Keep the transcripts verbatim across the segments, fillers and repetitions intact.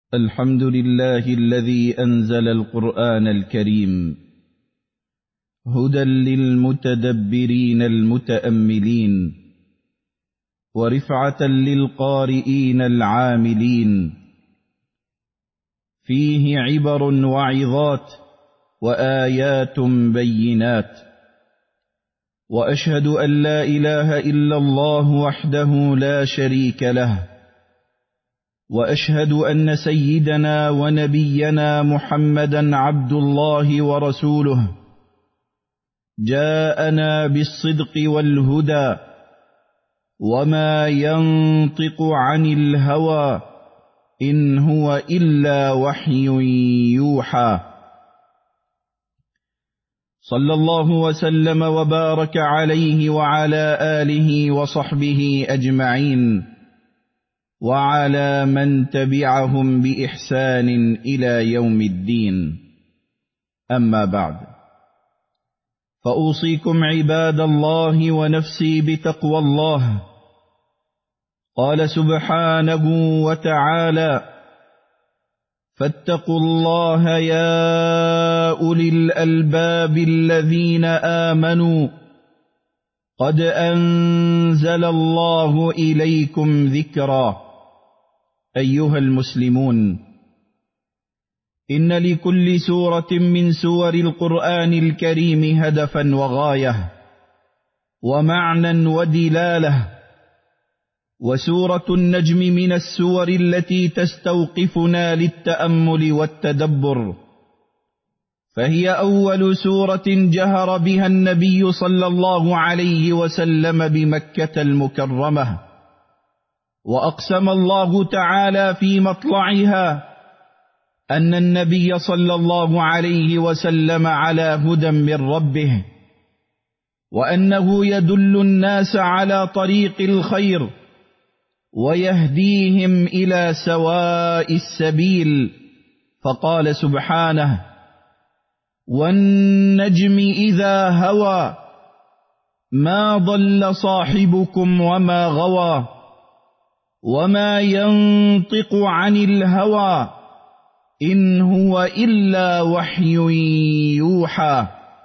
الحمد لله الذي أنزل القرآن الكريم هدى للمتدبرين المتأملين ورفعة للقارئين العاملين، فيه عبر وعظات وآيات بينات، وأشهد أن لا إله إلا الله وحده لا شريك له، وأشهد أن سيدنا ونبينا محمدا عبد الله ورسوله جاءنا بالصدق والهدى، وما ينطق عن الهوى إن هو إلا وحي يوحى. صلى الله وسلم وبارك عليه وعلى آله وصحبه أجمعين، وعلى من تبعهم بإحسان إلى يوم الدين. أما بعد، فأوصيكم عباد الله ونفسي بتقوى الله. قال سبحانه وتعالى: فاتقوا الله يا أولي الألباب الذين آمنوا قد أنزل الله إليكم ذكرا. أيها المسلمون، إن لكل سورة من سور القرآن الكريم هدفا وغاية ومعنى ودلالة، وسورة النجم من السور التي تستوقفنا للتأمل والتدبر، فهي أول سورة جهر بها النبي صلى الله عليه وسلم بمكة المكرمة، وأقسم الله تعالى في مطلعها أن النبي صلى الله عليه وسلم على هدى من ربه، وأنه يدل الناس على طريق الخير ويهديهم إلى سواء السبيل. فقال سبحانه: والنجم إذا هوى ما ضل صاحبكم وما غوى وما ينطق عن الهوى إن هو إلا وحي يوحى.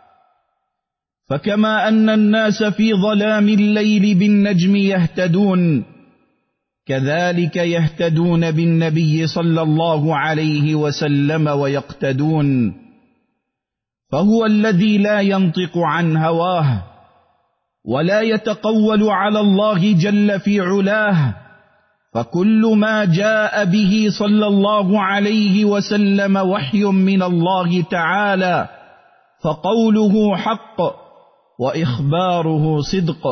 فكما أن الناس في ظلام الليل بالنجم يهتدون، كذلك يهتدون بالنبي صلى الله عليه وسلم ويقتدون، فهو الذي لا ينطق عن هواه ولا يتقول على الله جل في علاه، فكل ما جاء به صلى الله عليه وسلم وحي من الله تعالى، فقوله حق وإخباره صدق.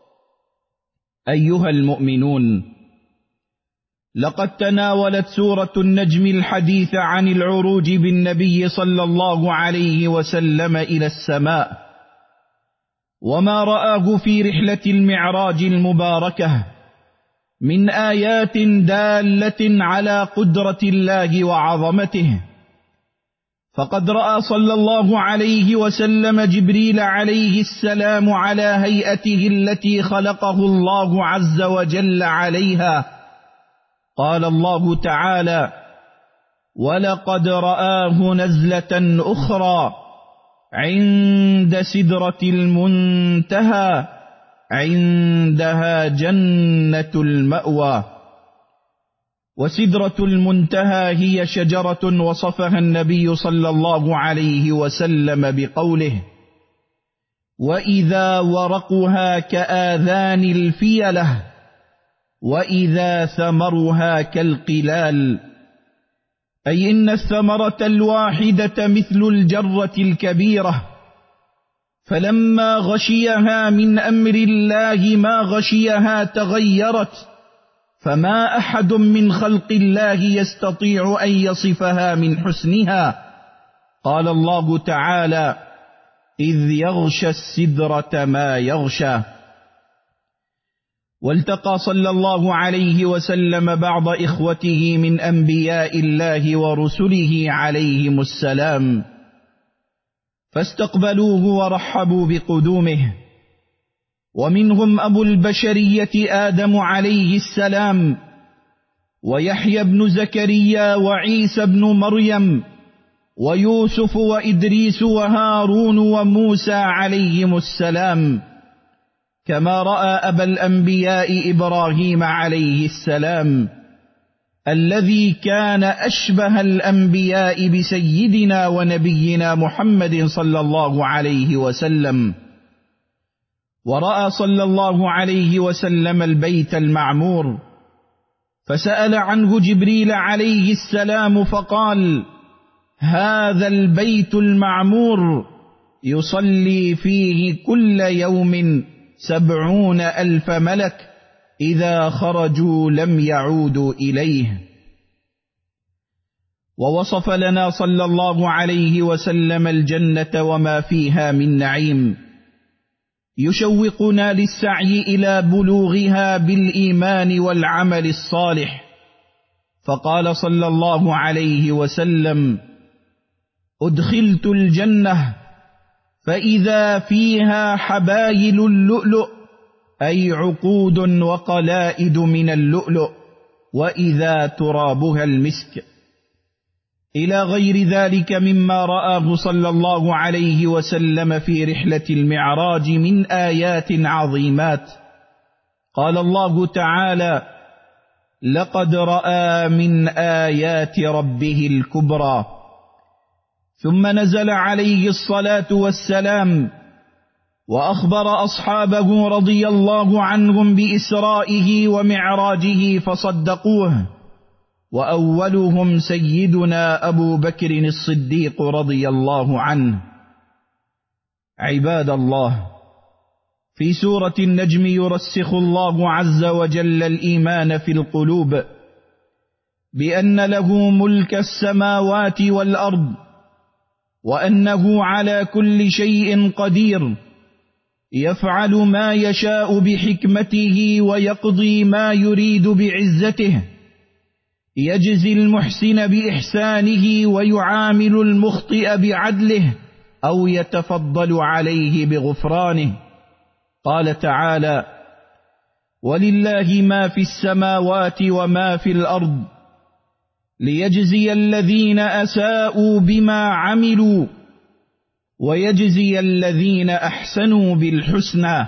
أيها المؤمنون، لقد تناولت سورة النجم الحديث عن العروج بالنبي صلى الله عليه وسلم إلى السماء، وما رآه في رحلة المعراج المباركة من آيات دالة على قدرة الله وعظمته. فقد رأى صلى الله عليه وسلم جبريل عليه السلام على هيئته التي خلقه الله عز وجل عليها. قال الله تعالى: ولقد رآه نزلة أخرى عند سدرة المنتهى عندها جنة المأوى. وسدرة المنتهى هي شجرة وصفها النبي صلى الله عليه وسلم بقوله: وإذا ورقها كآذان الفيلة وإذا ثمرها كالقلال، أي إن الثمرة الواحدة مثل الجرة الكبيرة، فلما غشيها من أمر الله ما غشيها تغيرت، فما أحد من خلق الله يستطيع أن يصفها من حسنها. قال الله تعالى: إذ يغشى السدرة ما يغشى. والتقى صلى الله عليه وسلم بعض إخوته من أنبياء الله ورسله عليهم السلام، فاستقبلوه ورحبوا بقدومه، ومنهم أبو البشرية آدم عليه السلام، ويحيى بن زكريا وعيسى بن مريم ويوسف وإدريس وهارون وموسى عليهم السلام، كما رأى أبا الأنبياء إبراهيم عليه السلام الذي كان أشبه الأنبياء بسيدنا ونبينا محمد صلى الله عليه وسلم. ورأى صلى الله عليه وسلم البيت المعمور، فسأل عنه جبريل عليه السلام فقال: هذا البيت المعمور يصلي فيه كل يوم سبعون ألف ملك، إذا خرجوا لم يعودوا إليه. ووصف لنا صلى الله عليه وسلم الجنة وما فيها من نعيم، يشوقنا للسعي إلى بلوغها بالإيمان والعمل الصالح. فقال صلى الله عليه وسلم: أدخلت الجنة فإذا فيها حبايل اللؤلؤ، أي عقود وقلائد من اللؤلؤ، وإذا ترابها المسك، إلى غير ذلك مما رآه صلى الله عليه وسلم في رحلة المعراج من آيات عظيمات. قال الله تعالى: لقد رأى من آيات ربه الكبرى. ثم نزل عليه الصلاة والسلام وأخبر أصحابه رضي الله عنهم بإسرائه ومعراجه فصدقوه، وأولهم سيدنا أبو بكر الصديق رضي الله عنه. عباد الله، في سورة النجم يرسخ الله عز وجل الإيمان في القلوب بأن له ملك السماوات والأرض، وأنه على كل شيء قدير، يفعل ما يشاء بحكمته ويقضي ما يريد بعزته، يجزي المحسن بإحسانه ويعامل المخطئ بعدله أو يتفضل عليه بغفرانه. قال تعالى: ولله ما في السماوات وما في الأرض ليجزي الذين أساءوا بما عملوا ويجزي الذين أحسنوا بالحسنى،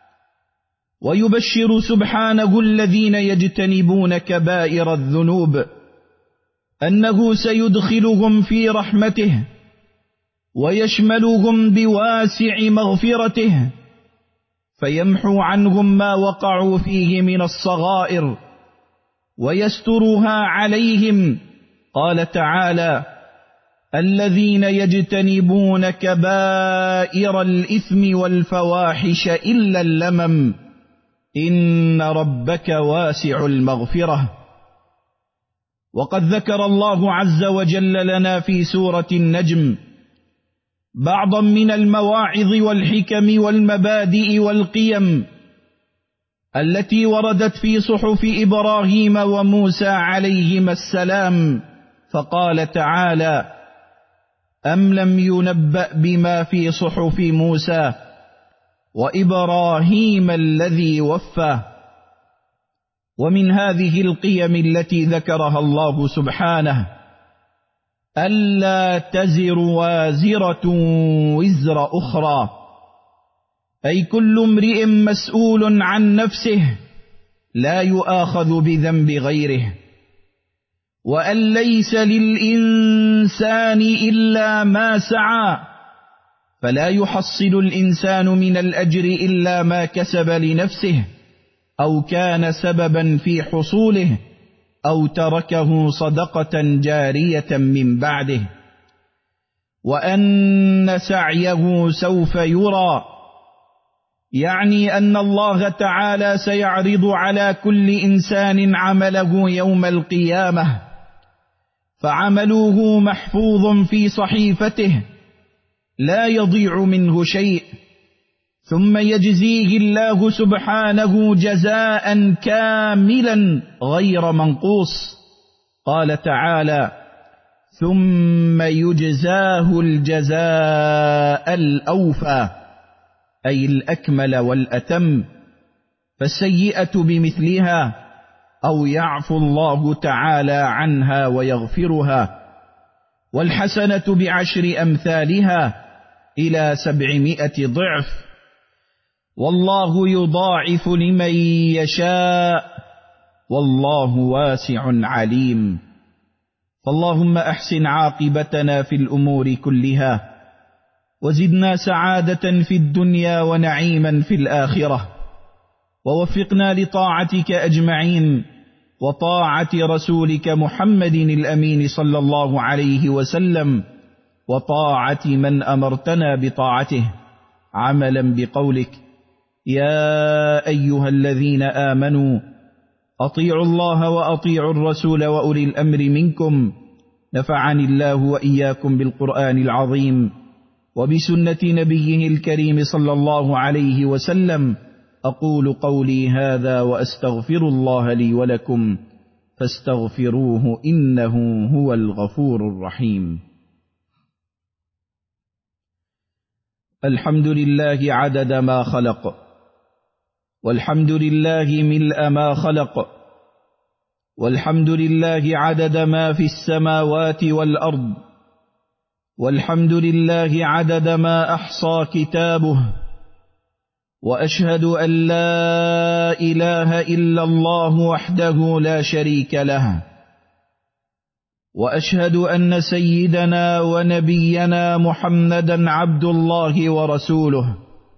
ويبشر سبحانه الذين يجتنبون كبائر الذنوب أنه سيدخلهم في رحمته ويشملهم بواسع مغفرته، فيمحو عنهم ما وقعوا فيه من الصغائر ويسترها عليهم. قال تعالى: الذين يجتنبون كبائر الإثم والفواحش إلا اللمم إن ربك واسع المغفرة. وقد ذكر الله عز وجل لنا في سورة النجم بعضا من المواعظ والحكم والمبادئ والقيم التي وردت في صحف إبراهيم وموسى عليهما السلام، فقال تعالى: أم لم ينبأ بما في صحف موسى وإبراهيم الذي وفى. ومن هذه القيم التي ذكرها الله سبحانه ألا تزر وازرة وزر أخرى، أي كل امرئ مسؤول عن نفسه لا يؤاخذ بذنب غيره، وأن ليس للإنسان إلا ما سعى، فلا يحصل الإنسان من الأجر إلا ما كسب لنفسه أو كان سببا في حصوله أو تركه صدقة جارية من بعده، وأن سعيه سوف يرى، يعني أن الله تعالى سيعرض على كل إنسان عمله يوم القيامة، فعمله محفوظ في صحيفته لا يضيع منه شيء، ثم يجزيه الله سبحانه جزاء كاملا غير منقوص. قال تعالى: ثم يجزاه الجزاء الأوفى، أي الأكمل والأتم، فالسيئة بمثلها أو يعفو الله تعالى عنها ويغفرها، والحسنة بعشر أمثالها إلى سبعمائة ضعف، والله يضاعف لمن يشاء، والله واسع عليم. فاللهم أحسن عاقبتنا في الأمور كلها، وزدنا سعادة في الدنيا ونعيما في الآخرة، ووفقنا لطاعتك أجمعين وطاعة رسولك محمد الأمين صلى الله عليه وسلم، وطاعة من أمرتنا بطاعته، عملا بقولك: يا أيها الذين آمنوا أطيعوا الله وأطيعوا الرسول وأولي الأمر منكم، نفعني الله وإياكم بالقرآن العظيم وبسنة نبيه الكريم صلى الله عليه وسلم. أقول قولي هذا وأستغفر الله لي ولكم، فاستغفروه إنه هو الغفور الرحيم. الحمد لله عدد ما خلق، والحمد لله ملء ما خلق، والحمد لله عدد ما في السماوات والأرض، والحمد لله عدد ما أحصى كتابه، وأشهد أن لا إله إلا الله وحده لا شريك له، وأشهد أن سيدنا ونبينا محمدا عبد الله ورسوله.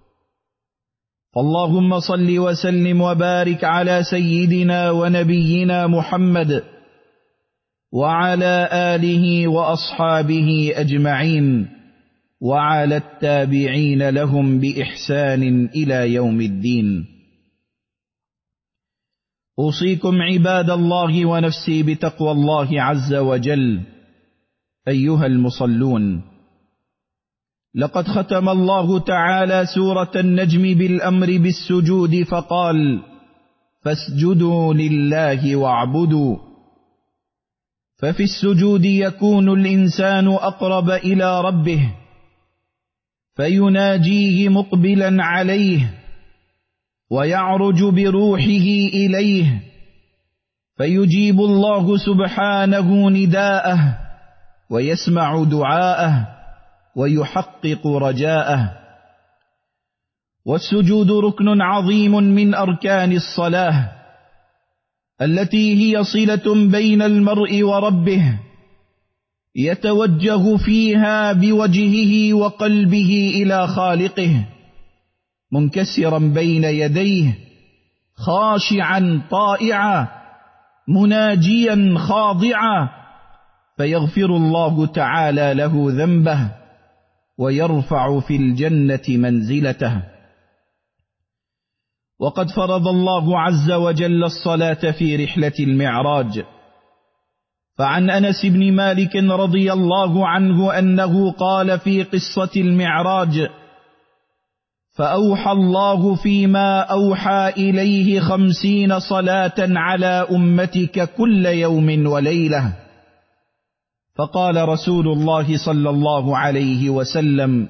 اللهم صل وسلم وبارك على سيدنا ونبينا محمد وعلى آله وأصحابه أجمعين، وعلى التابعين لهم بإحسان إلى يوم الدين. أوصيكم عباد الله ونفسي بتقوى الله عز وجل. أيها المصلون، لقد ختم الله تعالى سورة النجم بالأمر بالسجود فقال: فاسجدوا لله واعبدوا. ففي السجود يكون الإنسان أقرب إلى ربه، فيناجيه مقبلا عليه، ويعرج بروحه إليه، فيجيب الله سبحانه نداءه، ويسمع دعاءه، ويحقق رجاءه. والسجود ركن عظيم من أركان الصلاة، التي هي صلة بين المرء وربه، يتوجه فيها بوجهه وقلبه إلى خالقه، منكسرا بين يديه، خاشعا طائعا، مناجيا خاضعا، فيغفر الله تعالى له ذنبه، ويرفع في الجنة منزلته. وقد فرض الله عز وجل الصلاة في رحلة المعراج، فعن أنس بن مالك رضي الله عنه أنه قال في قصة المعراج: فأوحى الله فيما أوحى إليه خمسين صلاة على أمتك كل يوم وليلة. فقال رسول الله صلى الله عليه وسلم: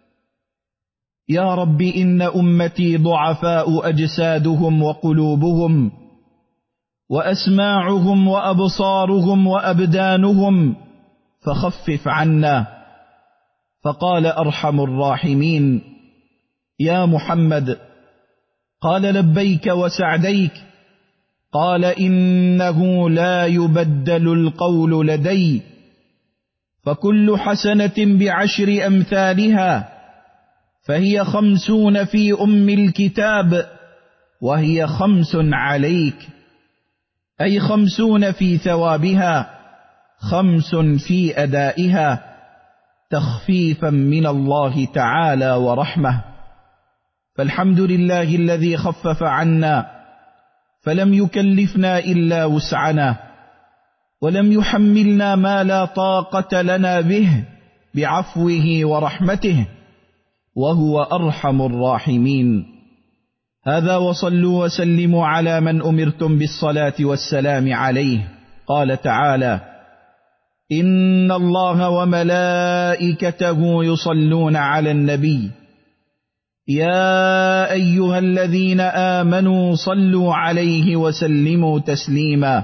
يا رب إن أمتي ضعفاء أجسادهم وقلوبهم، وأسماعهم وأبصارهم وأبدانهم، فخفف عنا. فقال أرحم الراحمين: يا محمد. قال: لبيك وسعديك. قال: إنه لا يبدل القول لدي، فكل حسنة بعشر أمثالها، فهي خمسون في أم الكتاب، وهي خمس عليك، أي خمسون في ثوابها، خمس في أدائها، تخفيفا من الله تعالى ورحمة. فالحمد لله الذي خفف عنا، فلم يكلفنا إلا وسعنا، ولم يحملنا ما لا طاقة لنا به، بعفوه ورحمته، وهو أرحم الراحمين. هذا وصلوا وسلموا على من أمرتم بالصلاة والسلام عليه. قال تعالى: إن الله وملائكته يصلون على النبي يا أيها الذين آمنوا صلوا عليه وسلموا تسليما.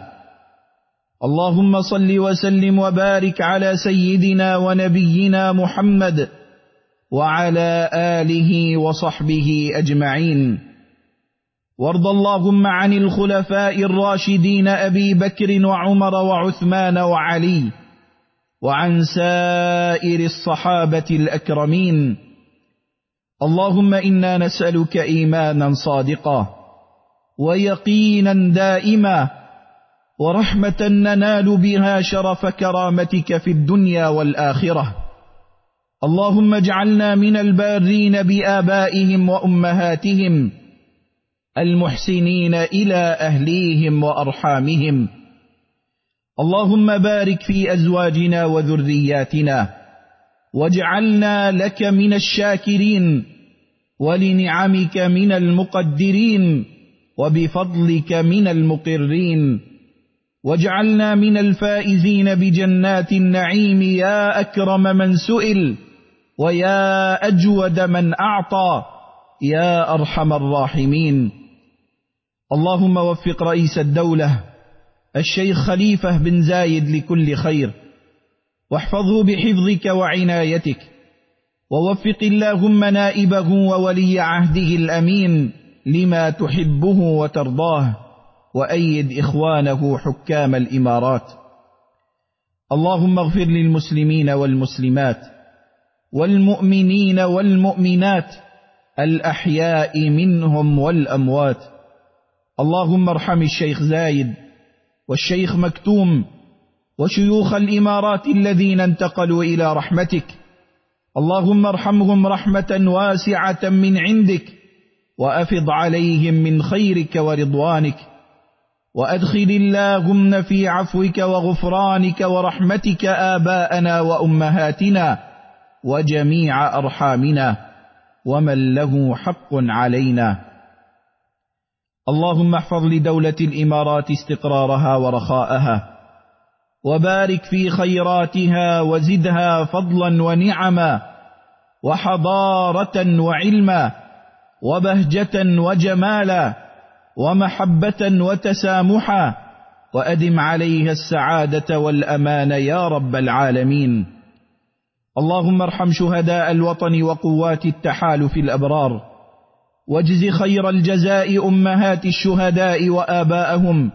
اللهم صل وسلم وبارك على سيدنا ونبينا محمد وعلى آله وصحبه أجمعين. وارض اللهم عن الخلفاء الراشدين أبي بكر وعمر وعثمان وعلي، وعن سائر الصحابة الأكرمين. اللهم إنا نسألك إيمانا صادقا ويقينا دائما ورحمة ننال بها شرف كرامتك في الدنيا والآخرة. اللهم اجعلنا من البارين بآبائهم وأمهاتهم المحسنين إلى أهليهم وأرحامهم. اللهم بارك في أزواجنا وذرياتنا واجعلنا لك من الشاكرين ولنعمك من المقدرين وبفضلك من المقرين، واجعلنا من الفائزين بجنات النعيم يا أكرم من سئل ويا أجود من أعطى يا أرحم الراحمين. اللهم وفق رئيس الدولة الشيخ خليفة بن زايد لكل خير، واحفظه بحفظك وعنايتك، ووفق اللهم نائبه وولي عهده الأمين لما تحبه وترضاه، وأيد إخوانه حكام الإمارات. اللهم اغفر للمسلمين والمسلمات والمؤمنين والمؤمنات الأحياء منهم والأموات. اللهم ارحم الشيخ زايد والشيخ مكتوم وشيوخ الإمارات الذين انتقلوا إلى رحمتك. اللهم ارحمهم رحمة واسعة من عندك، وأفض عليهم من خيرك ورضوانك، وأدخل اللهم في عفوك وغفرانك ورحمتك آباءنا وأمهاتنا وجميع أرحامنا ومن له حق علينا. اللهم احفظ لدولة الإمارات استقرارها ورخاءها، وبارك في خيراتها وزدها فضلا ونعما وحضارة وعلما وبهجة وجمالا ومحبة وتسامحا، وأدم عليها السعادة والأمان يا رب العالمين. اللهم ارحم شهداء الوطن وقوات التحالف الأبرار، واجز خير الجزاء أمهات الشهداء وآباءهم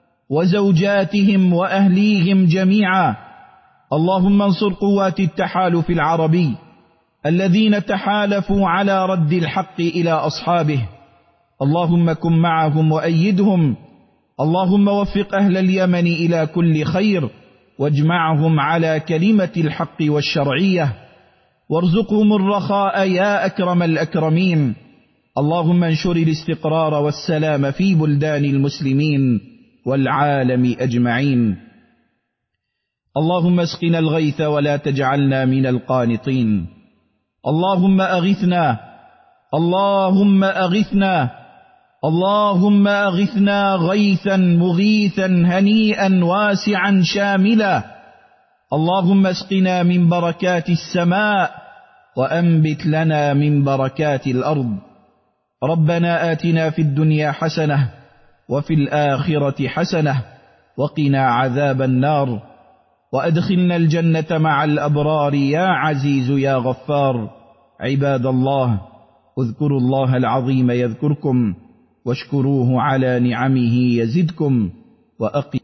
وزوجاتهم وأهليهم جميعا. اللهم انصر قوات التحالف العربي الذين تحالفوا على رد الحق إلى أصحابه. اللهم كن معهم وأيدهم. اللهم وفق أهل اليمن إلى كل خير، واجمعهم على كلمة الحق والشرعية، وارزقهم الرخاء يا أكرم الأكرمين. اللهم انشر الاستقرار والسلام في بلدان المسلمين والعالم أجمعين. اللهم اسقنا الغيث ولا تجعلنا من القانطين. اللهم أغثنا اللهم أغثنا اللهم أغثنا غيثا مغيثا هنيئا واسعا شاملا. اللهم اسقنا من بركات السماء وأنبت لنا من بركات الأرض. ربنا آتنا في الدنيا حسنة وفي الآخرة حسنة وقنا عذاب النار، وأدخلنا الجنة مع الأبرار يا عزيز يا غفار. عباد الله، اذكروا الله العظيم يذكركم، واشكروه على نعمه يزدكم، وأقيموا